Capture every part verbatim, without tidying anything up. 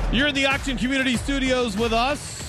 You're in the Auction Community Studios with us.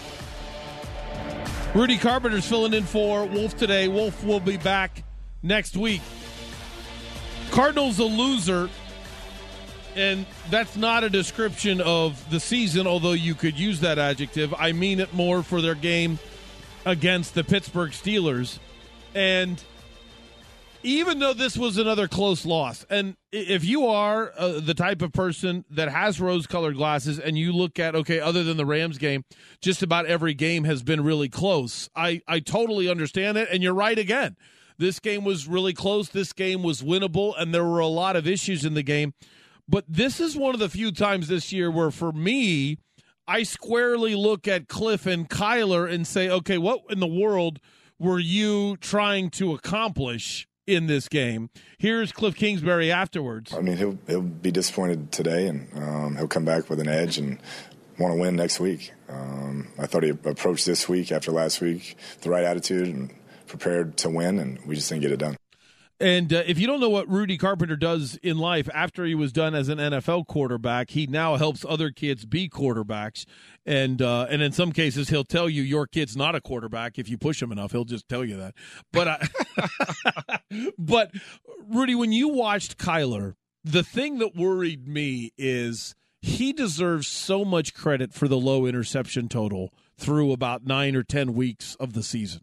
Rudy Carpenter's filling in for Wolf today. Wolf will be back next week. Cardinals a loser, and that's not a description of the season, although you could use that adjective. I mean it more for their game against the Pittsburgh Steelers. And even though this was another close loss, and if you are uh, the type of person that has rose-colored glasses and you look at, okay, other than the Rams game, just about every game has been really close, I, I totally understand it, and you're right again. This game was really close. This game was winnable, and there were a lot of issues in the game. But this is one of the few times this year where, for me, I squarely look at Cliff and Kyler and say, okay, what in the world were you trying to accomplish in this game? Here's Cliff Kingsbury afterwards. I mean, he'll he'll be disappointed today, and um, he'll come back with an edge and want to win next week. Um, I thought he approached this week after last week the right attitude and prepared to win, and we just didn't get it done. And uh, if you don't know what Rudy Carpenter does in life, after he was done as an N F L quarterback, he now helps other kids be quarterbacks. And uh, and in some cases, he'll tell you your kid's not a quarterback. If you push him enough, he'll just tell you that. But, I, but Rudy, when you watched Kyler, the thing that worried me is he deserves so much credit for the low interception total through about nine or ten weeks of the season.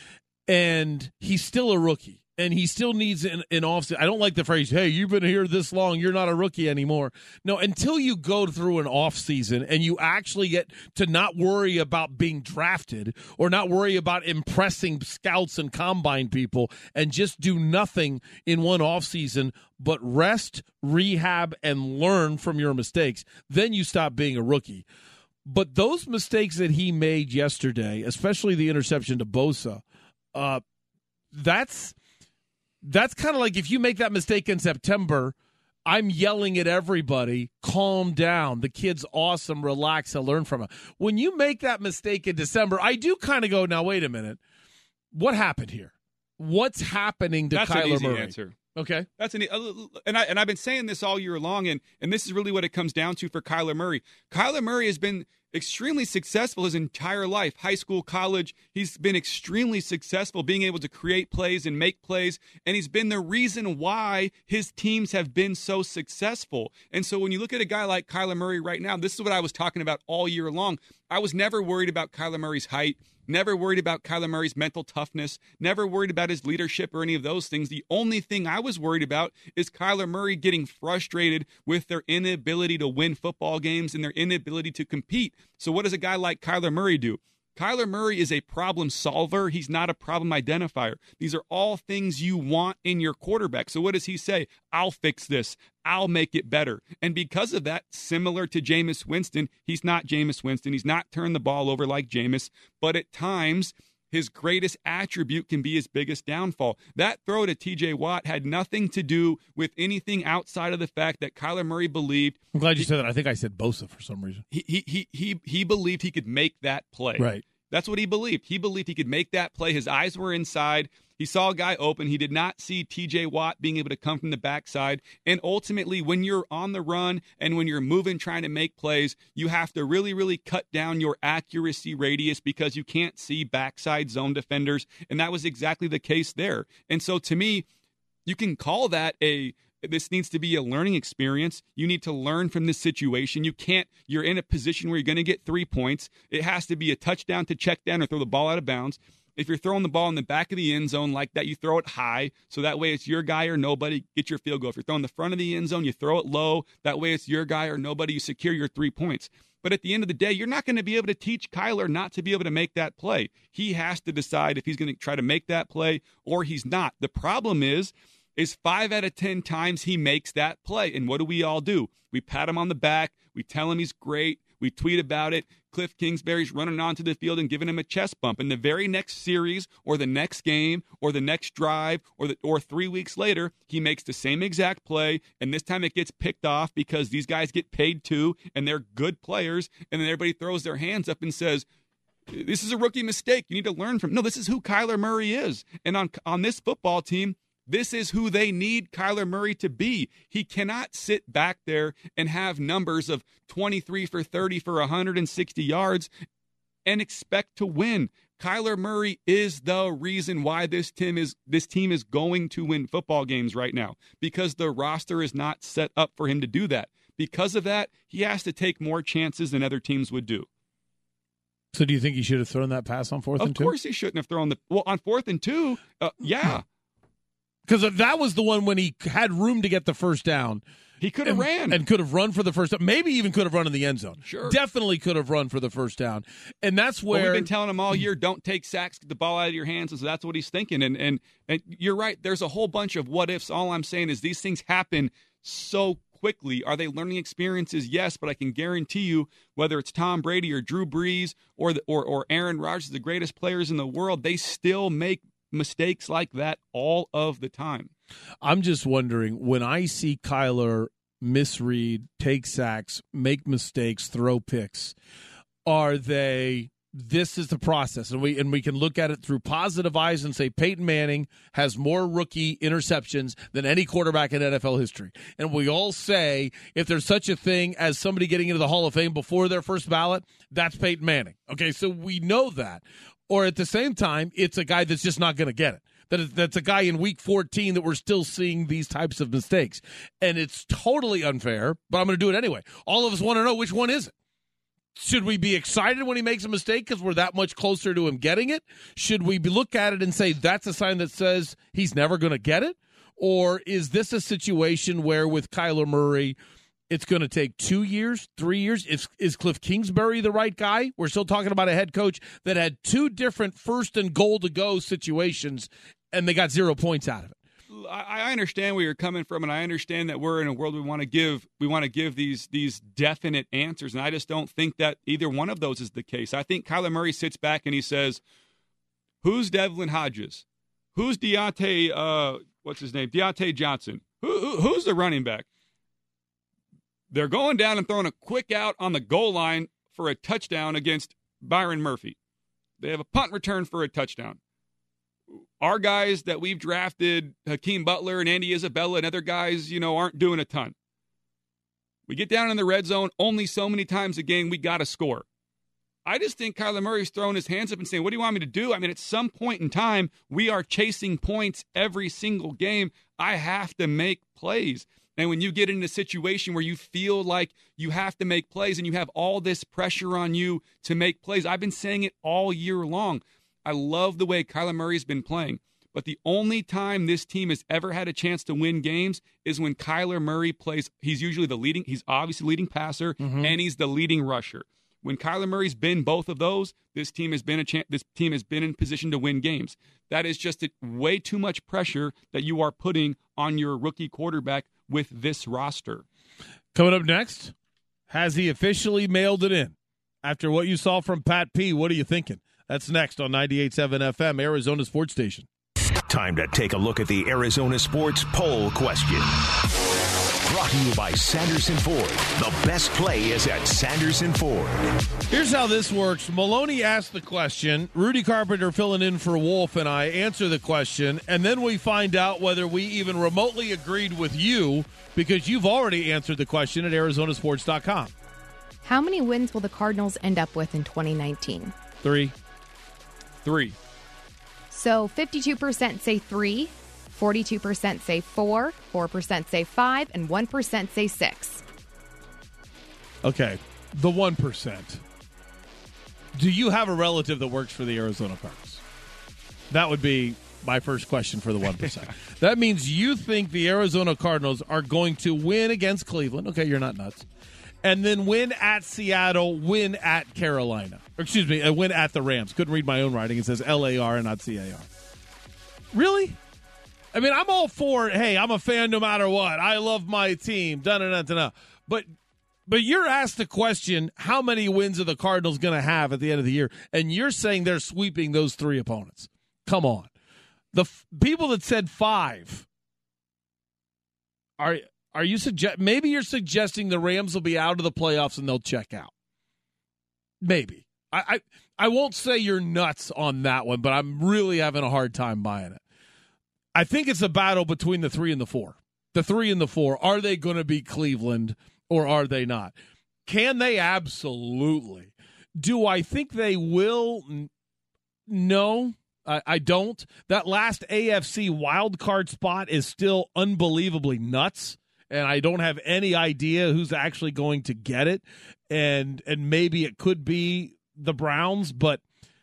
And he's still a rookie. And he still needs an, an offseason. I don't like the phrase, hey, you've been here this long, you're not a rookie anymore. No, until you go through an offseason and you actually get to not worry about being drafted or not worry about impressing scouts and combine people and just do nothing in one offseason but rest, rehab, and learn from your mistakes, then you stop being a rookie. But those mistakes that he made yesterday, especially the interception to Bosa, uh, that's... That's kind of like if you make that mistake in September, I'm yelling at everybody, calm down. The kid's awesome, relax, and learn from it. When you make that mistake in December, I do kind of go, now, wait a minute. What happened here? What's happening to That's Kyler an easy Murray? Answer. Okay. That's an and I and I've been saying this all year long, and and this is really what it comes down to for Kyler Murray. Kyler Murray has been extremely successful his entire life, high school, college. He's been extremely successful being able to create plays and make plays, and he's been the reason why his teams have been so successful. And so when you look at a guy like Kyler Murray right now, this is what I was talking about all year long. I was never worried about Kyler Murray's height. Never worried about Kyler Murray's mental toughness. Never worried about his leadership or any of those things. The only thing I was worried about is Kyler Murray getting frustrated with their inability to win football games and their inability to compete. So what does a guy like Kyler Murray do? Kyler Murray is a problem solver. He's not a problem identifier. These are all things you want in your quarterback. So what does he say? I'll fix this. I'll make it better. And because of that, similar to Jameis Winston, he's not Jameis Winston. He's not turned the ball over like Jameis. But at times, his greatest attribute can be his biggest downfall. That throw to T J Watt had nothing to do with anything outside of the fact that Kyler Murray believed. I'm glad you he, said that. I think I said Bosa for some reason. He, he, he, he, he believed he could make that play. Right. That's what he believed. He believed he could make that play. His eyes were inside. He saw a guy open. He did not see T J Watt being able to come from the backside. And ultimately, when you're on the run and when you're moving, trying to make plays, you have to really, really cut down your accuracy radius because you can't see backside zone defenders. And that was exactly the case there. And so to me, you can call that a this needs to be a learning experience. You need to learn from this situation. You can't, you're in a position where you're going to get three points. It has to be a touchdown to check down or throw the ball out of bounds. If you're throwing the ball in the back of the end zone like that, you throw it high. So that way it's your guy or nobody. Get your field goal. If you're throwing the front of the end zone, you throw it low. That way it's your guy or nobody. You secure your three points. But at the end of the day, you're not going to be able to teach Kyler not to be able to make that play. He has to decide if he's going to try to make that play or he's not. The problem is, is five out of ten times he makes that play. And what do we all do? We pat him on the back. We tell him he's great. We tweet about it. Cliff Kingsbury's running onto the field and giving him a chest bump. And the very next series or the next game or the next drive or the, or three weeks later, he makes the same exact play. And this time it gets picked off because these guys get paid too and they're good players. And then everybody throws their hands up and says, this is a rookie mistake. You need to learn from. No, this is who Kyler Murray is. And on on this football team, This is who they need Kyler Murray to be. He cannot sit back there and have numbers of twenty-three for thirty for one hundred sixty yards and expect to win. Kyler Murray is the reason why this team is this team is going to win football games right now, because the roster is not set up for him to do that. Because of that, he has to take more chances than other teams would do. So do you think he should have thrown that pass on fourth of and two? Of course he shouldn't have thrown the – well, on fourth and two, uh, yeah. Because that was the one when he had room to get the first down. He could have and, ran. And could have run for the first down. Maybe even could have run in the end zone. Sure. Definitely could have run for the first down. And that's where – well, we've been telling him all year, don't take sacks, get the ball out of your hands. And so that's what he's thinking. And, and, and you're right. There's a whole bunch of what-ifs. All I'm saying is these things happen so quickly. Are they learning experiences? Yes, but I can guarantee you, whether it's Tom Brady or Drew Brees or the, or, or Aaron Rodgers, the greatest players in the world, they still make mistakes like that all of the time. I'm just wondering, when I see Kyler misread, take sacks, make mistakes, throw picks, are they this is the process, and we and we can look at it through positive eyes and say Peyton Manning has more rookie interceptions than any quarterback in N F L history. And we all say if there's such a thing as somebody getting into the Hall of Fame before their first ballot, that's Peyton Manning. Okay, so we know that. Or at the same time, it's a guy that's just not going to get it. That is, that's a guy in week fourteen that we're still seeing these types of mistakes. And it's totally unfair, but I'm going to do it anyway. All of us want to know which one is it. Should we be excited when he makes a mistake because we're that much closer to him getting it? Should we be, look at it and say that's a sign that says he's never going to get it? Or is this a situation where with Kyler Murray, it's going to take two years, three years? Is, is Cliff Kingsbury the right guy? We're still talking about a head coach that had two different first and goal to go situations, and they got zero points out of it. I understand where you're coming from, and I understand that we're in a world we want to give we want to give these these definite answers, and I just don't think that either one of those is the case. I think Kyler Murray sits back and he says, "Who's Devlin Hodges? Who's Deontay? Uh, what's his name? Deontay Johnson? Who, who who's the running back? They're going down and throwing a quick out on the goal line for a touchdown against Byron Murphy. They have a punt return for a touchdown." Our guys that we've drafted, Hakeem Butler and Andy Isabella and other guys, you know, aren't doing a ton. We get down in the red zone only so many times a game, we got to score. I just think Kyler Murray's throwing his hands up and saying, what do you want me to do? I mean, at some point in time, we are chasing points every single game. I have to make plays. And when you get in a situation where you feel like you have to make plays and you have all this pressure on you to make plays, I've been saying it all year long. I love the way Kyler Murray's been playing, but the only time this team has ever had a chance to win games is when Kyler Murray plays. He's usually the leading, he's obviously leading passer, mm-hmm. and he's the leading rusher. When Kyler Murray's been both of those, this team has been a chance, this team has been in position to win games. That is just a, way too much pressure that you are putting on your rookie quarterback with this roster. Coming up next, has he officially mailed it in? After what you saw from Pat P, what are you thinking? That's next on ninety-eight point seven F M, Arizona Sports Station. Time to take a look at the Arizona Sports Poll Question. Brought to you by Sanderson Ford. The best play is at Sanderson Ford. Here's how this works. Maloney asked the question. Rudy Carpenter filling in for Wolf and I answer the question, and then we find out whether we even remotely agreed with you because you've already answered the question at Arizona Sports dot com. How many wins will the Cardinals end up with in twenty nineteen? Three. Three. So fifty-two percent say three, forty-two percent say four, four percent say five, and one percent say six. Okay, the one percent. Do you have a relative that works for the Arizona Cardinals? That would be my first question for the one percent. That means you think the Arizona Cardinals are going to win against Cleveland. Okay, you're not nuts. And then win at Seattle, win at Carolina. Or excuse me, a win at the Rams. Couldn't read my own writing. It says L A R and not C A R. Really? I mean, I'm all for, hey, I'm a fan no matter what. I love my team. Da-da-da-da-da. But but you're asked the question, how many wins are the Cardinals going to have at the end of the year? And you're saying they're sweeping those three opponents. Come on. The f- people that said five are... Are you suggest maybe you're suggesting the Rams will be out of the playoffs and they'll check out? Maybe. I, I I won't say you're nuts on that one, but I'm really having a hard time buying it. I think it's a battle between the three and the four. The three and the four. Are they going to beat Cleveland or are they not? Can they? Absolutely. Do I think they will? No, I, I don't. That last A F C wild card spot is still unbelievably nuts, and I don't have any idea who's actually going to get it. And and maybe it could be the Browns, but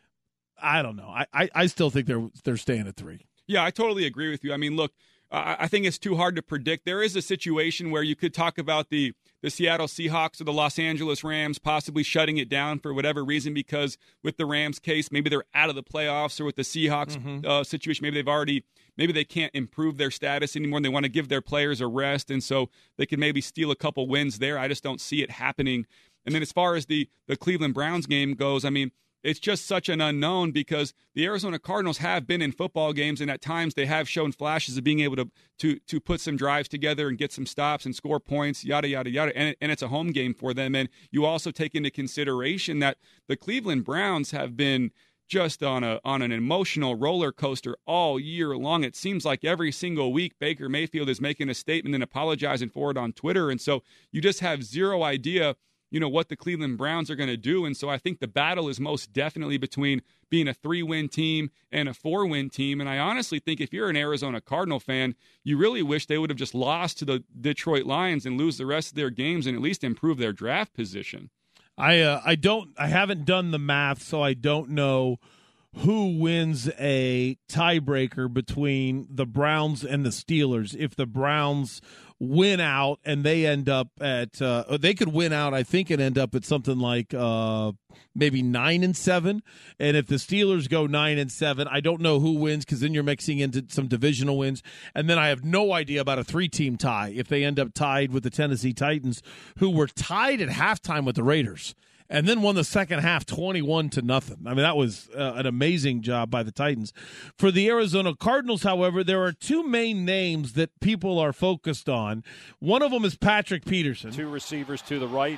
I don't know. I, I, I still think they're they're staying at three. Yeah, I totally agree with you. I mean, look, uh, I think it's too hard to predict. There is a situation where you could talk about the the Seattle Seahawks or the Los Angeles Rams possibly shutting it down for whatever reason, because with the Rams case, maybe they're out of the playoffs, or with the Seahawks mm-hmm. uh, situation, maybe they've already, maybe they can't improve their status anymore and they want to give their players a rest, and so they can maybe steal a couple wins there. I just don't see it happening. And then as far as the, the Cleveland Browns game goes, I mean, it's just such an unknown, because the Arizona Cardinals have been in football games, and at times they have shown flashes of being able to to to put some drives together and get some stops and score points, yada, yada, yada. And, it, and it's a home game for them. And you also take into consideration that the Cleveland Browns have been just on a on an emotional roller coaster all year long. It seems like every single week Baker Mayfield is making a statement and apologizing for it on Twitter. And so you just have zero idea, you know, what the Cleveland Browns are going to do. And so I think the battle is most definitely between being a three-win team and a four-win team. And I honestly think if you're an Arizona Cardinal fan, you really wish they would have just lost to the Detroit Lions and lose the rest of their games and at least improve their draft position. I uh, I don't I haven't done the math, so I don't know who wins a tiebreaker between the Browns and the Steelers. If the Browns win out and they end up at uh, they could win out, I think, and end up at something like uh, maybe nine and seven. And if the Steelers go nine and seven, I don't know who wins, because then you're mixing into some divisional wins. And then I have no idea about a three-team tie if they end up tied with the Tennessee Titans, who were tied at halftime with the Raiders, and then won the second half twenty-one to nothing. I mean, that was uh, an amazing job by the Titans. For the Arizona Cardinals, however, there are two main names that people are focused on. One of them is Patrick Peterson. Two receivers to the right,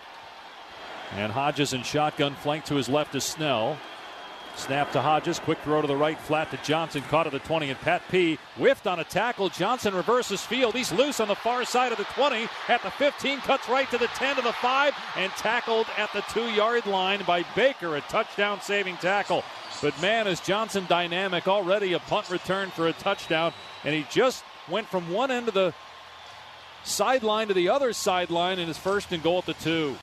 and Hodges in shotgun, flank to his left is Snell. Snap to Hodges, quick throw to the right, flat to Johnson, caught at the twenty, and Pat P whiffed on a tackle. Johnson reverses field. He's loose on the far side of the twenty, at the fifteen, cuts right to the ten, to the five, and tackled at the two-yard line by Baker, a touchdown-saving tackle. But man, is Johnson dynamic. Already a punt return for a touchdown, and he just went from one end of the sideline to the other sideline in his first and goal at the two.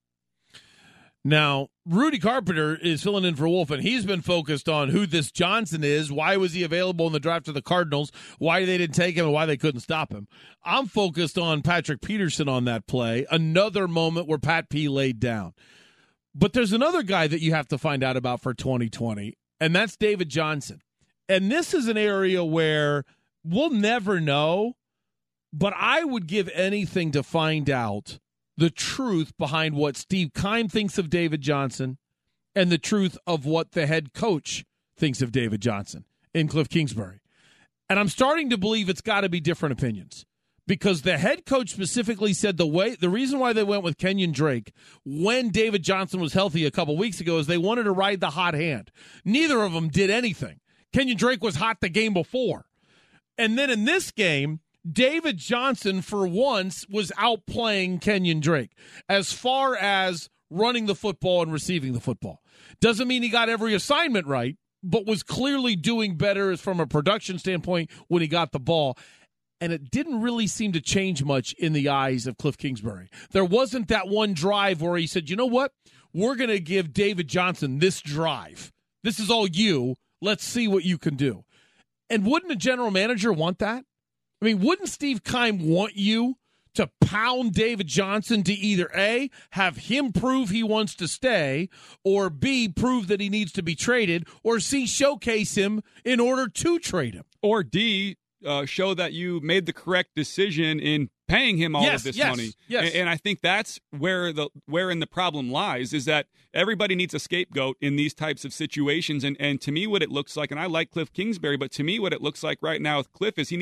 Now, Rudy Carpenter is filling in for Wolf, and he's been focused on who this Johnson is, why was he available in the draft of the Cardinals, why they didn't take him, and why they couldn't stop him. I'm focused on Patrick Peterson on that play, another moment where Pat P laid down. But there's another guy that you have to find out about for twenty twenty, and that's David Johnson. And this is an area where we'll never know, but I would give anything to find out the truth behind what Steve Keim thinks of David Johnson and the truth of what the head coach thinks of David Johnson in Cliff Kingsbury. And I'm starting to believe it's got to be different opinions, because the head coach specifically said the way the reason why they went with Kenyon Drake when David Johnson was healthy a couple weeks ago is they wanted to ride the hot hand. Neither of them did anything. Kenyon Drake was hot the game before. And then in this game, David Johnson, for once, was outplaying Kenyon Drake as far as running the football and receiving the football. Doesn't mean he got every assignment right, but was clearly doing better from a production standpoint when he got the ball. And it didn't really seem to change much in the eyes of Cliff Kingsbury. There wasn't that one drive where he said, you know what? We're going to give David Johnson this drive. This is all you. Let's see what you can do. And wouldn't a general manager want that? I mean, wouldn't Steve Keim want you to pound David Johnson to either A, have him prove he wants to stay, or B, prove that he needs to be traded, or C, showcase him in order to trade him? Or D, uh, show that you made the correct decision in paying him all yes, of this yes, money. Yes. And, and I think that's where the wherein the problem lies, is that everybody needs a scapegoat in these types of situations. And, and to me, what it looks like, and I like Cliff Kingsbury, but to me, what it looks like right now with Cliff is he needs a,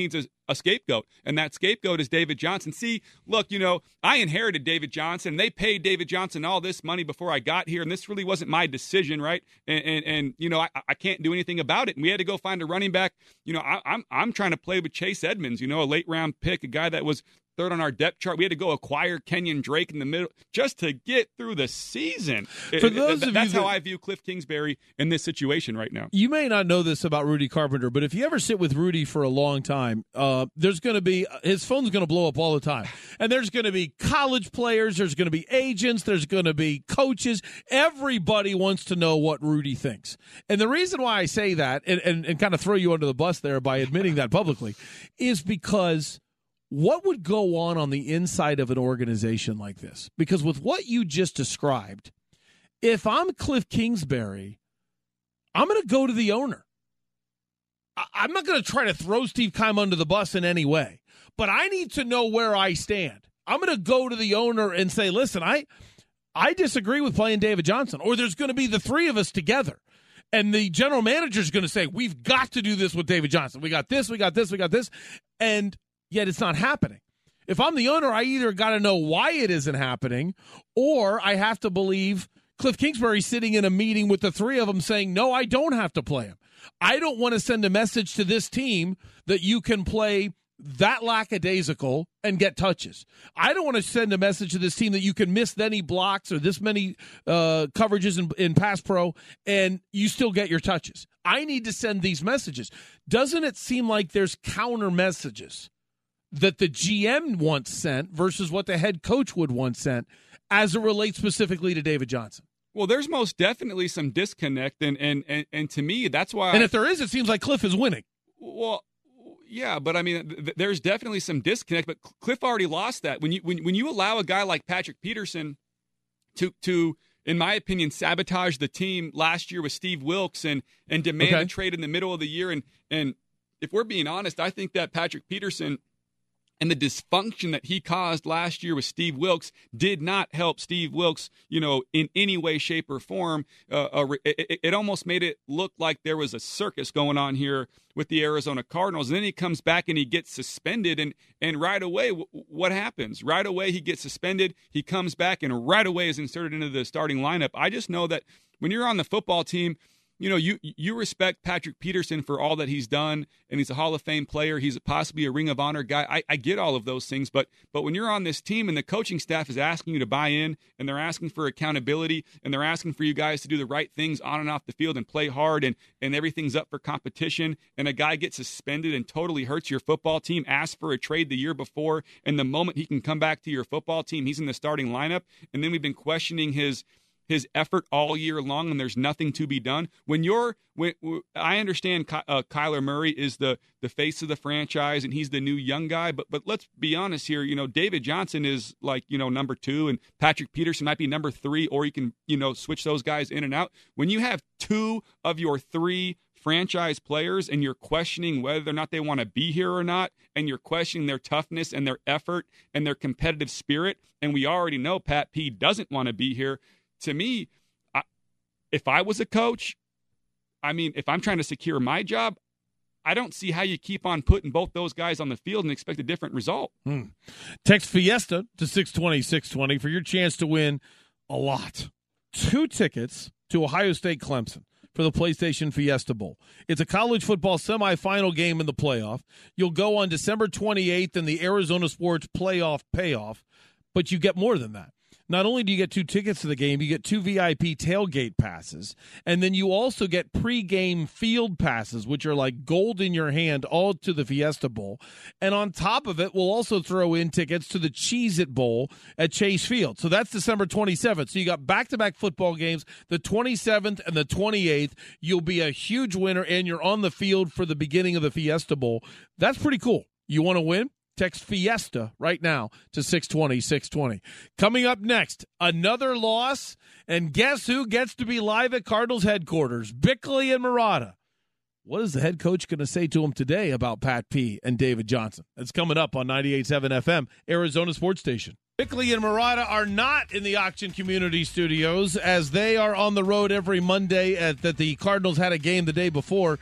a scapegoat, and that scapegoat is David Johnson. See, look, you know, I inherited David Johnson. They paid David Johnson all this money before I got here, and this really wasn't my decision, right? And, and, and you know, I, I can't do anything about it. And we had to go find a running back. You know, I, I'm I'm trying to play with Chase Edmonds, you know, a late-round pick, a guy that was third on our depth chart. We had to go acquire Kenyon Drake in the middle just to get through the season. For those of That's you how that, I view Cliff Kingsbury in this situation right now. You may not know this about Rudy Carpenter, but if you ever sit with Rudy for a long time, uh, there's going to be his phone's going to blow up all the time, and there's going to be college players, there's going to be agents, there's going to be coaches. Everybody wants to know what Rudy thinks, and the reason why I say that and, and, and kind of throw you under the bus there by admitting that publicly is because what would go on on the inside of an organization like this? Because with what you just described, if I'm Cliff Kingsbury, I'm going to go to the owner. I- I'm not going to try to throw Steve Keim under the bus in any way, but I need to know where I stand. I'm going to go to the owner and say, listen, I, I disagree with playing David Johnson, or there's going to be the three of us together. And the general manager is going to say, we've got to do this with David Johnson. We got this, we got this, we got this. And yet it's not happening. If I'm the owner, I either got to know why it isn't happening, or I have to believe Cliff Kingsbury sitting in a meeting with the three of them saying, no, I don't have to play him. I don't want to send a message to this team that you can play that lackadaisical and get touches. I don't want to send a message to this team that you can miss many blocks or this many uh, coverages in, in pass pro and you still get your touches. I need to send these messages. Doesn't it seem like there's counter messages that the G M once sent versus what the head coach would once sent as it relates specifically to David Johnson? Well, there's most definitely some disconnect, and and and, and to me, that's why. And I, if there is, it seems like Cliff is winning. Well, yeah, but I mean, th- there's definitely some disconnect. But Cliff already lost that when you when when you allow a guy like Patrick Peterson to to. in my opinion, sabotage the team last year with Steve Wilks and and demand okay. a trade in the middle of the year. And and if we're being honest, I think that Patrick Peterson and the dysfunction that he caused last year with Steve Wilks did not help Steve Wilks, you know, in any way, shape, or form. Uh, uh, it, it almost made it look like there was a circus going on here with the Arizona Cardinals. And then he comes back and he gets suspended, and and right away, w- what happens? Right away, he gets suspended. He comes back and right away is inserted into the starting lineup. I just know that when you're on the football team, you know, you you respect Patrick Peterson for all that he's done, and he's a Hall of Fame player. He's possibly a Ring of Honor guy. I, I get all of those things, but but when you're on this team and the coaching staff is asking you to buy in, and they're asking for accountability, and they're asking for you guys to do the right things on and off the field and play hard, and, and everything's up for competition, and a guy gets suspended and totally hurts your football team, asks for a trade the year before, and the moment he can come back to your football team, he's in the starting lineup, and then we've been questioning his his effort all year long, and there's nothing to be done. When you're, when, I understand uh, Kyler Murray is the the face of the franchise, and he's the new young guy. But but let's be honest here. You know, David Johnson is like you know number two, and Patrick Peterson might be number three, or you can you know switch those guys in and out. When you have two of your three franchise players, and you're questioning whether or not they want to be here or not, and you're questioning their toughness and their effort and their competitive spirit, and we already know Pat P doesn't want to be here. To me, I, if I was a coach, I mean, if I'm trying to secure my job, I don't see how you keep on putting both those guys on the field and expect a different result. Hmm. Text Fiesta to six twenty, six twenty for your chance to win a lot. Two tickets to Ohio State Clemson for the PlayStation Fiesta Bowl. It's a college football semifinal game in the playoff. You'll go on December twenty-eighth in the Arizona Sports Playoff Payoff, but you get more than that. Not only do you get two tickets to the game, you get two V I P tailgate passes, and then you also get pregame field passes, which are like gold in your hand, all to the Fiesta Bowl. And on top of it, we'll also throw in tickets to the Cheez-It Bowl at Chase Field. So that's December twenty-seventh. So you got back-to-back football games, the twenty-seventh and the twenty-eighth. You'll be a huge winner, and you're on the field for the beginning of the Fiesta Bowl. That's pretty cool. You want to win? Text Fiesta right now to six twenty, six twenty. Coming up next, another loss, and guess who gets to be live at Cardinals headquarters? Bickley and Marotta. What is the head coach going to say to him today about Pat P and David Johnson? That's coming up on ninety-eight point seven F M, Arizona Sports Station. Bickley and Marotta are not in the Auction Community Studios, as they are on the road every Monday at that the Cardinals had a game the day before.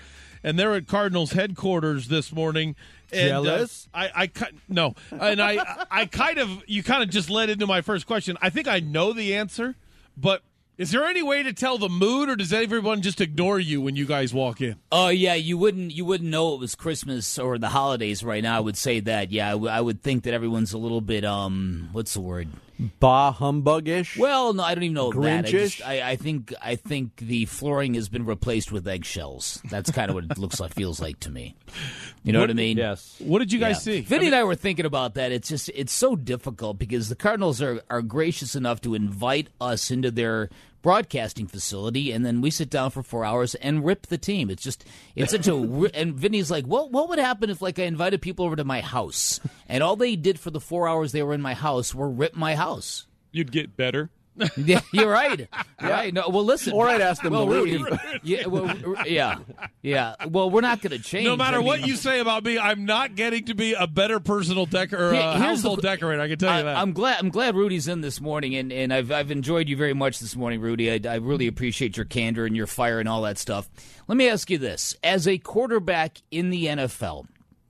and they're at Cardinals headquarters this morning. And, Jealous? Uh, I, I, no, and I, I kind of, you kind of just led into my first question. I think I know the answer, but is there any way to tell the mood, or does everyone just ignore you when you guys walk in? Oh yeah, you wouldn't you wouldn't know it was Christmas or the holidays right now. I would say that. Yeah, I, w- I would think that everyone's a little bit um, what's the word? Bah humbug-ish? Well, no, I don't even know that. I, Grinch-ish? just, I, I think I think the flooring has been replaced with eggshells. That's kind of what it looks like, feels like to me. You know what, what I mean? Yes. What did you guys Yeah. see? Vinny I mean, and I were thinking about that. It's just it's so difficult because the Cardinals are, are gracious enough to invite us into their broadcasting facility, and then we sit down for four hours and rip the team. It's just it's such a and Vinny's like, what what would happen if like I invited people over to my house and all they did for the four hours they were in my house were rip my house? You'd get better. Yeah, you're right. Right. No, well, listen. Or I'd ask them well, to Rudy, leave. Yeah, well, yeah, yeah. Well, we're not going to change. no matter I mean, what you say about me, I'm not getting to be a better personal decor or Here- uh, here's the- household decorator. I can tell I, you that. I'm glad. I'm glad Rudy's in this morning, and, and I've I've enjoyed you very much this morning, Rudy. I, I really appreciate your candor and your fire and all that stuff. Let me ask you this: as a quarterback in the N F L.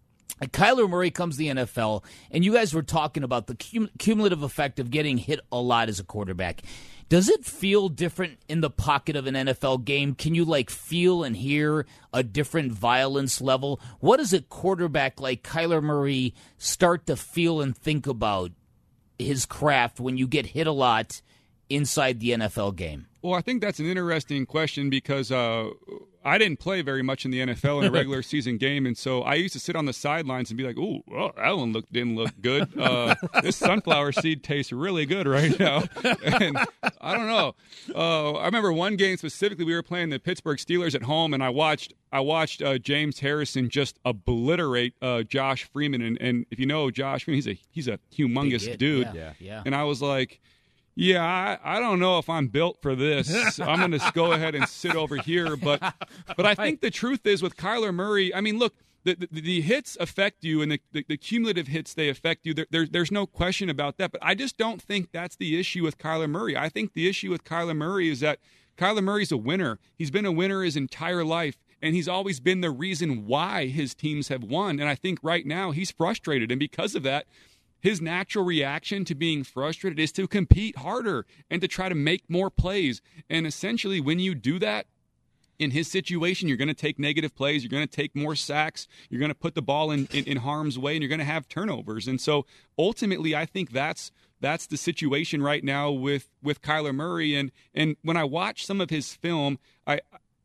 Kyler Murray comes to the N F L, and you guys were talking about the cum- cumulative effect of getting hit a lot as a quarterback. Does it feel different in the pocket of an N F L game? Can you, like, feel and hear a different violence level? What does a quarterback like Kyler Murray start to feel and think about his craft when you get hit a lot inside the N F L game? Well, I think that's an interesting question because uh, I didn't play very much in the N F L in a regular season game, and so I used to sit on the sidelines and be like, "Ooh, well, that one look didn't look good. Uh, this sunflower seed tastes really good right now." And I don't know. Uh, I remember one game specifically. We were playing the Pittsburgh Steelers at home, and I watched I watched uh, James Harrison just obliterate uh, Josh Freeman. And, and if you know Josh Freeman, he's a he's a humongous Big dude. hit. Yeah, yeah. And I was like, yeah, I, I don't know if I'm built for this. I'm going to go ahead and sit over here. But but I think the truth is with Kyler Murray, I mean, look, the the, the hits affect you, and the, the, the cumulative hits, they affect you. There, there, there's no question about that. But I just don't think that's the issue with Kyler Murray. I think the issue with Kyler Murray is that Kyler Murray's a winner. He's been a winner his entire life, and he's always been the reason why his teams have won. And I think right now he's frustrated, and because of that, his natural reaction to being frustrated is to compete harder and to try to make more plays. And essentially, when you do that, in his situation, you're going to take negative plays, you're going to take more sacks, you're going to put the ball in, in, in harm's way, and you're going to have turnovers. And so ultimately, I think that's that's the situation right now with, with Kyler Murray. And and when I watch some of his film, I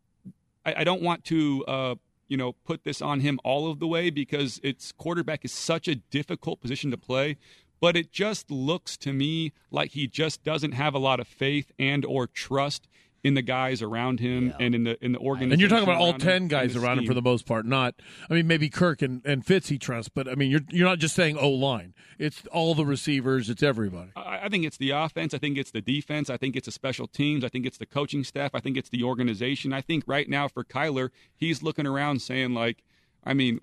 I, I don't want to uh, you know, put this on him all of the way because it's quarterback is such a difficult position to play, but it just looks to me like he just doesn't have a lot of faith and or trust in the guys around him Yeah. and in the in the organization. And you're talking about all around him ten and guys the around him scheme. for the most part. Not, I mean, maybe Kirk and, and Fitz he trusts, but I mean, you're you're not just saying O line. It's all the receivers. It's everybody. I I think it's the offense. I think it's the defense. I think it's the special teams. I think it's the coaching staff. I think it's the organization. I think right now for Kyler, he's looking around saying, like, I mean,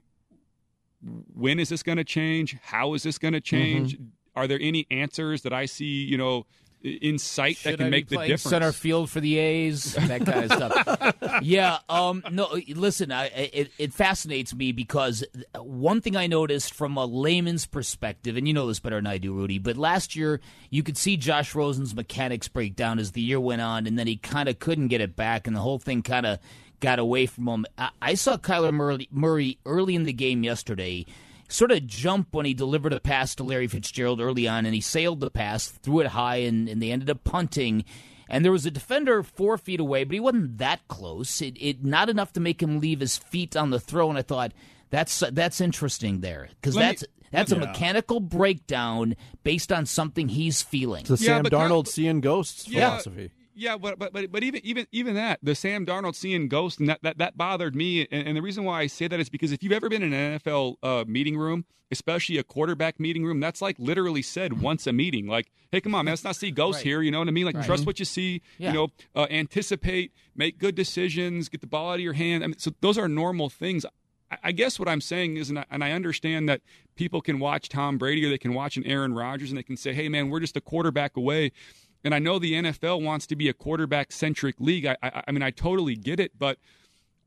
when is this going to change? How is this going to change? Mm-hmm. Are there any answers that I see, you know, in sight Should that can I be make the playing difference? Center field for the A's, that kind of stuff. Yeah. Um, no, listen, I, it, it fascinates me because one thing I noticed from a layman's perspective, and you know this better than I do, Rudy, but last year you could see Josh Rosen's mechanics break down as the year went on, and then he kind of couldn't get it back, and the whole thing kind of got away from him. I, I saw Kyler Murray, Murray early in the game yesterday sort of jump when he delivered a pass to Larry Fitzgerald early on, and he sailed the pass, threw it high, and, and they ended up punting. And there was a defender four feet away, but he wasn't that close. It, it not enough to make him leave his feet on the throw. And I thought that's that's interesting there because that's me, that's a yeah. mechanical breakdown based on something he's feeling. It's the Yeah, Sam but Darnold Ky- seeing ghosts Yeah. philosophy. Yeah, but but but but even even even that, the Sam Darnold seeing ghosts, and that that, that bothered me. And, and the reason why I say that is because if you've ever been in an N F L uh, meeting room, especially a quarterback meeting room, that's like literally said once a meeting. Like, hey, come on, man, let's not see ghosts Right. here. You know what I mean? Like, Right. trust what you see. Yeah. You know, uh, anticipate, make good decisions, get the ball out of your hand. I mean, so those are normal things. I, I guess what I'm saying is, and I, and I understand that people can watch Tom Brady or they can watch an Aaron Rodgers and they can say, hey, man, we're just a quarterback away. And I know the N F L wants to be a quarterback-centric league. I, I, I mean, I totally get it, but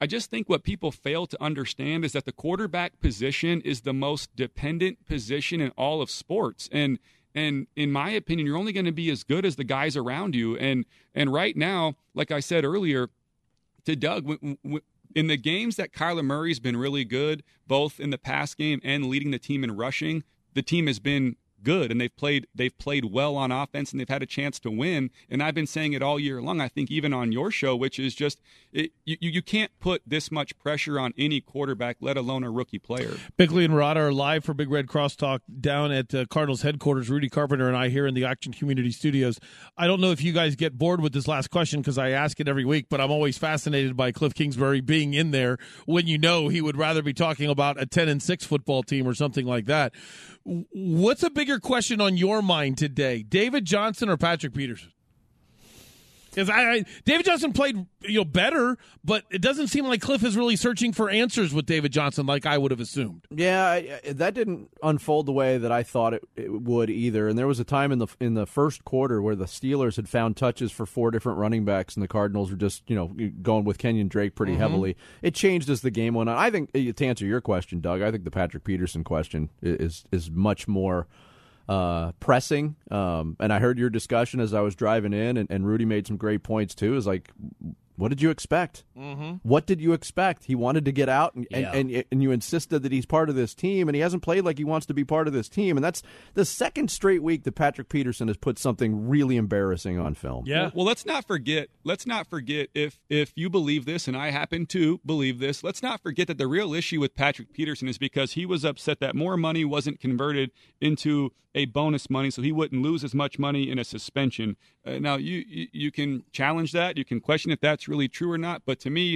I just think what people fail to understand is that the quarterback position is the most dependent position in all of sports. And and in my opinion, you're only going to be as good as the guys around you. And and right now, like I said earlier to Doug, w- w- in the games that Kyler Murray's been really good, both in the pass game and leading the team in rushing, the team has been good, and they've played they've played well on offense, and they've had a chance to win. And I've been saying it all year long, I think even on your show, which is just it, you, you can't put this much pressure on any quarterback, let alone a rookie player. Bickley and Murata are live for Big Red Crosstalk down at uh, Cardinals headquarters. Rudy Carpenter and I here in the Action Community Studios. I don't know if you guys get bored with this last question because I ask it every week, but I'm always fascinated by Cliff Kingsbury being in there when you know he would rather be talking about a ten and six football team or something like that. What's a bigger question on your mind today, David Johnson or Patrick Peterson? Because I, I, David Johnson played you know better, but it doesn't seem like Cliff is really searching for answers with David Johnson like I would have assumed. Yeah, I, that didn't unfold the way that I thought it, it would either. And there was a time in the in the first quarter where the Steelers had found touches for four different running backs, and the Cardinals were just you know going with Kenyon Drake pretty mm-hmm. heavily. It changed as the game went on. I think to answer your question, Doug, I think the Patrick Peterson question is is much more Uh, pressing, um, and I heard your discussion as I was driving in, and, and Rudy made some great points too. Is like, what did you expect? Mm-hmm. What did you expect? He wanted to get out, and, yeah. and, and and you insisted that he's part of this team, and he hasn't played like he wants to be part of this team. And that's the second straight week that Patrick Peterson has put something really embarrassing on film. Yeah. Well, well let's not forget. Let's not forget if if you believe this, and I happen to believe this. Let's not forget that the real issue with Patrick Peterson is because he was upset that more money wasn't converted into a bonus money, so he wouldn't lose as much money in a suspension. Uh, now, you, you you can challenge that. You can question if that's really true or not. But to me,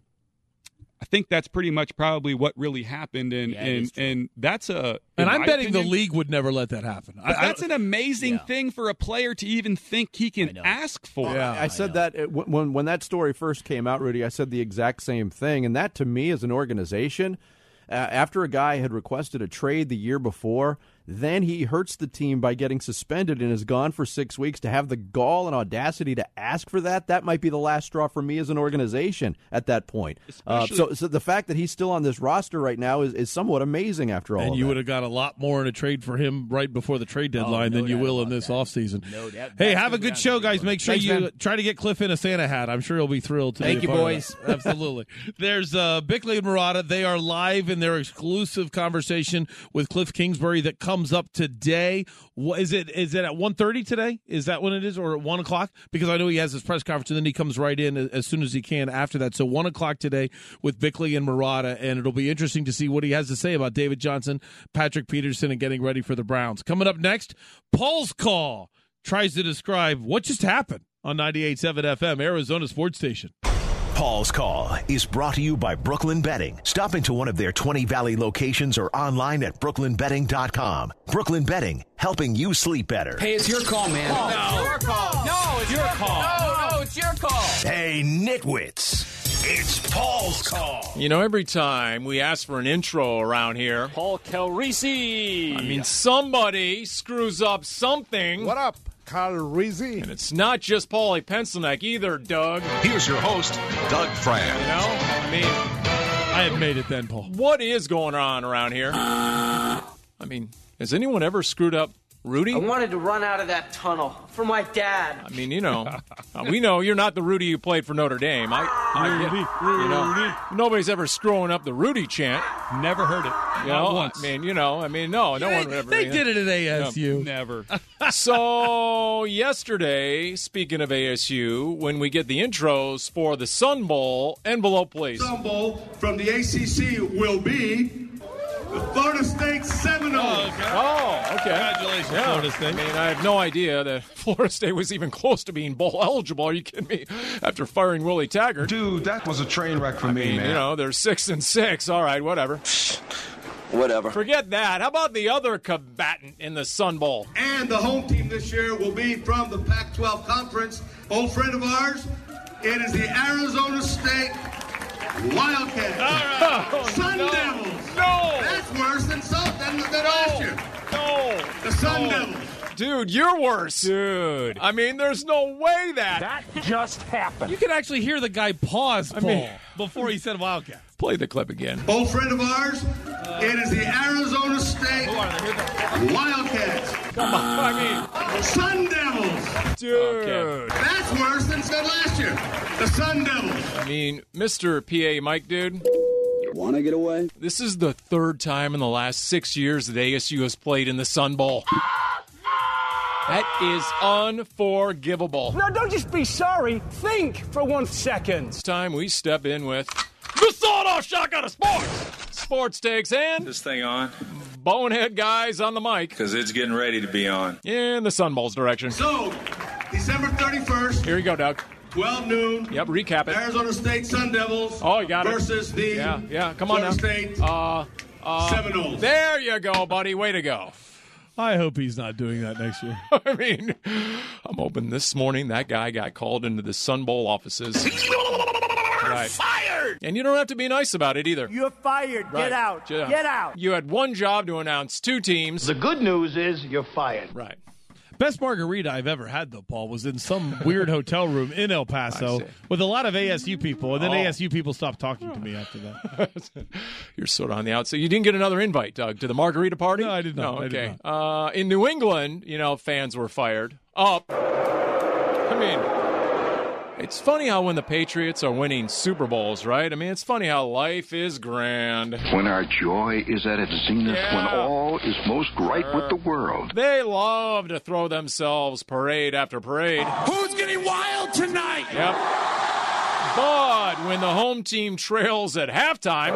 I think that's pretty much probably what really happened, and yeah, and, and that's a. And I'm betting opinion, the league would never let that happen. But I, that's an amazing yeah. thing for a player to even think he can ask for. Yeah, I, I said I that when when that story first came out, Rudy. I said the exact same thing, and that to me, as an organization, uh, after a guy had requested a trade the year before. Then he hurts the team by getting suspended and is gone for six weeks. To have the gall and audacity to ask for that, that might be the last straw for me as an organization at that point. Uh, so, so the fact that he's still on this roster right now is, is somewhat amazing after all. And of you that. would have got a lot more in a trade for him right before the trade deadline oh, no than you will in this that. offseason. No doubt. Hey, have a good show, guys. Make sure Thanks, you man. try to get Cliff in a Santa hat. I'm sure he'll be thrilled to Thank be you, boys. Absolutely. There's uh, Bickley and Murata. They are live in their exclusive conversation with Cliff Kingsbury that comes up today. Is it is it at one thirty today? Is that when it is, or at one o'clock? Because I know he has his press conference, and then he comes right in as soon as he can after that. So one o'clock today with Bickley and Murata, and it'll be interesting to see what he has to say about David Johnson, Patrick Peterson, and getting ready for the Browns. Coming up next, Paul's Call tries to describe what just happened on ninety-eight point seven F M, Arizona Sports Station. Paul's Call is brought to you by Brooklyn Betting. Stop into one of their twenty Valley locations or online at brooklyn betting dot com. Brooklyn Betting, helping you sleep better. Hey, it's your call, man. No, no. It's your call. No, it's your, your call. No, no, it's your call. Hey, nitwits, it's Paul's Call. You know, every time we ask for an intro around here, Paul Calrisi. I mean, somebody screws up something. What up? Calrisi. And it's not just Paulie Pencilneck either, Doug. Here's your host, Doug Fran. You know, I mean, I have made it then, Paul. What is going on around here? I mean, has anyone ever screwed up Rudy? I wanted to run out of that tunnel for my dad. I mean, you know, we know you're not the Rudy who played for Notre Dame. I, I Rudy, Rudy, you know, nobody's ever screwing up the Rudy chant. Never heard it. You know, once. I mean, you know, I mean, no, no they, one would ever. They did it at A S U. No, never. So yesterday, speaking of A S U, when we get the intros for the Sun Bowl, envelope, please. Sun Bowl from the A C C will be the Florida State Seminoles. Oh, okay. Oh, okay. Congratulations, yeah. Florida State. I mean, I have no idea that Florida State was even close to being bowl eligible. Are you kidding me? After firing Willie Taggart. Dude, that was a train wreck for I me, mean, man. You know, they're six and six. All right, whatever. Whatever. Forget that. How about the other combatant in the Sun Bowl? And the home team this year will be from the Pac twelve Conference. Old friend of ours, it is the Arizona State Wildcats. All right. Oh, Sun no. Devils. No. That's worse than, than, than no. last year. No. The Sun no. Devils. Dude, you're worse. Dude. I mean, there's no way that. That just happened. You can actually hear the guy pause, Paul, mean- before he said Wildcats. Play the clip again. Old friend of ours, it is the Arizona State Wildcats. Come on, I mean. Sun Devils. Dude. Okay. That's worse than said last year. The Sun Devils. I mean, Mister P A Mike, dude. Want to get away? This is the third time in the last six years that A S U has played in the Sun Bowl. That is unforgivable. No, don't just be sorry. Think for one second. It's time we step in with the sawed-off shotgun of sports. Sports takes and This thing on? bonehead guys on the mic. Because it's getting ready to be on. In the Sun Bowl's direction. So, December thirty-first. Here you go, Doug. twelve noon. Yep, recap it. Arizona State Sun Devils. Oh, you got it. Versus the yeah, yeah. Come on Florida now. State Uh, uh, Seminoles. There you go, buddy. Way to go. I hope he's not doing that next year. I mean, I'm hoping this morning that guy got called into the Sun Bowl offices. Right. Fired! And you don't have to be nice about it either. You're fired. Right. Get out. Yeah. Get out. You had one job to announce two teams. The good news is you're fired. Right. Best margarita I've ever had, though, Paul, was in some weird hotel room in El Paso with a lot of A S U people, and then Oh. A S U people stopped talking to me after that. You're sort of on the outside. You didn't get another invite, Doug, to the margarita party? No, I did not. No, I did okay. Uh, in New England, you know, fans were fired up. I mean, it's funny how when the Patriots are winning Super Bowls, right? I mean, it's funny how life is grand. When our joy is at its zenith, Yeah. when all is most right with the world. They love to throw themselves parade after parade. Who's getting wild tonight? Yep. But when the home team trails at halftime,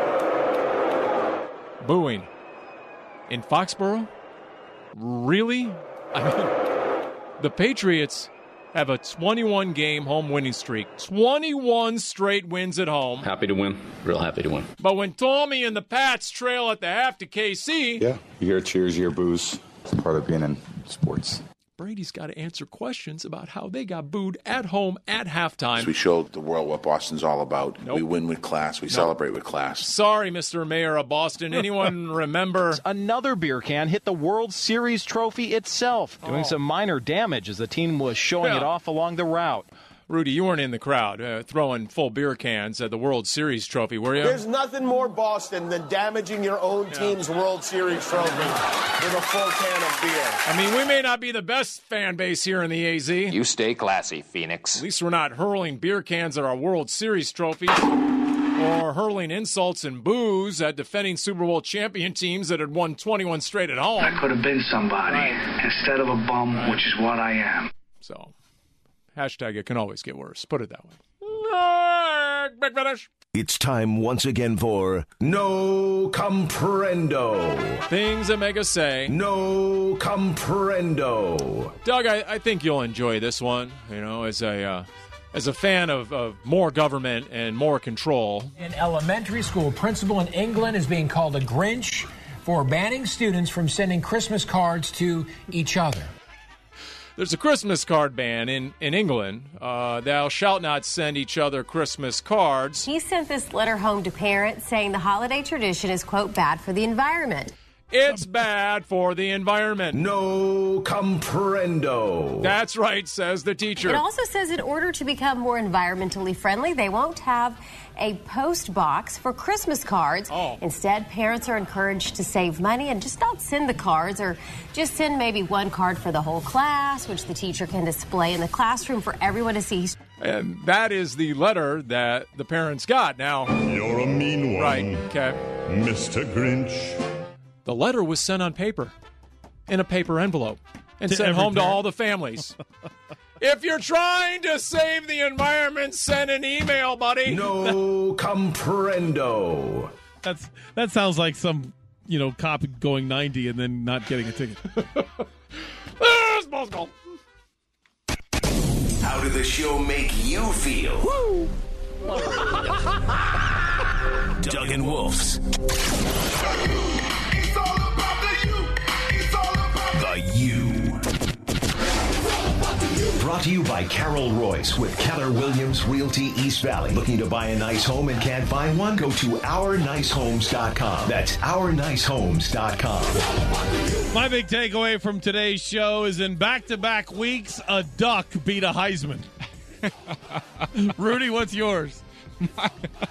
booing. In Foxborough? Really? I mean, the Patriots have a twenty-one game home winning streak. twenty-one straight wins at home. Happy to win. Real happy to win. But when Tommy and the Pats trail at the half to K C... Yeah, you hear cheers, you hear boos. It's part of being in sports. Brady's got to answer questions about how they got booed at home at halftime. We showed the world what Boston's all about. Nope. We win with class. We Nope. celebrate with class. Sorry, Mister Mayor of Boston. Anyone remember? Another beer can hit the World Series trophy itself, doing Oh. some minor damage as the team was showing Yeah. it off along the route. Rudy, you weren't in the crowd uh, throwing full beer cans at the World Series trophy, were you? There's nothing more Boston than damaging your own Yeah. team's World Series trophy with a full can of beer. I mean, we may not be the best fan base here in the A Z. You stay classy, Phoenix. At least we're not hurling beer cans at our World Series trophies or hurling insults and boos at defending Super Bowl champion teams that had won twenty-one straight at home. I could have been somebody instead of a bum, Right. which is what I am. So, hashtag it can always get worse. Put it that way. Big finish. It's time once again for No Comprendo. Things that make us say No Comprendo. Doug, I, I think you'll enjoy this one. You know, as a uh, as a fan of, of more government and more control. An elementary school principal in England is being called a Grinch for banning students from sending Christmas cards to each other. There's a Christmas card ban in, in England. Uh, thou shalt not send each other Christmas cards. He sent this letter home to parents saying the holiday tradition is, quote, bad for the environment. It's bad for the environment. No comprendo. That's right, says the teacher. It also says in order to become more environmentally friendly, they won't have a post box for Christmas cards. Oh. Instead, parents are encouraged to save money and just not send the cards, or just send maybe one card for the whole class, which the teacher can display in the classroom for everyone to see. And that is the letter that the parents got. Now, you're a mean one. Right, okay. Mister Grinch. The letter was sent on paper, in a paper envelope, and To sent every home to parent? all the families. If you're trying to save the environment, send an email, buddy. No comprendo. That's that sounds like some, you know, cop going ninety and then not getting a ticket. There's Moscow. How did the show make you feel? Woo! Doug and Wolf's It's all about the you. It's all about The U. Brought to you by Carol Royce with Keller Williams Realty East Valley. Looking to buy a nice home and can't find one? Go to our nice homes dot com. That's our nice homes dot com. My big takeaway from today's show is in back-to-back weeks, a duck beat a Heisman. Rudy, what's yours? My,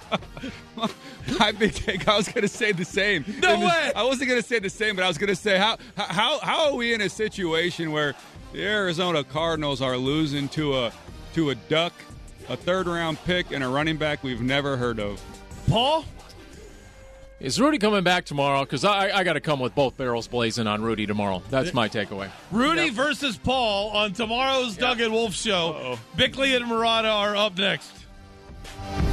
my big take. I was going to say the same. No this, way. I wasn't going to say the same, but I was going to say how how how are we in a situation where the Arizona Cardinals are losing to a to a duck, a third round pick, and a running back we've never heard of? Paul, is Rudy coming back tomorrow? Because I I got to come with both barrels blazing on Rudy tomorrow. That's my takeaway. Rudy yep. versus Paul on tomorrow's yep. Doug and Wolf show. Uh-oh. Bickley and Murata are up next.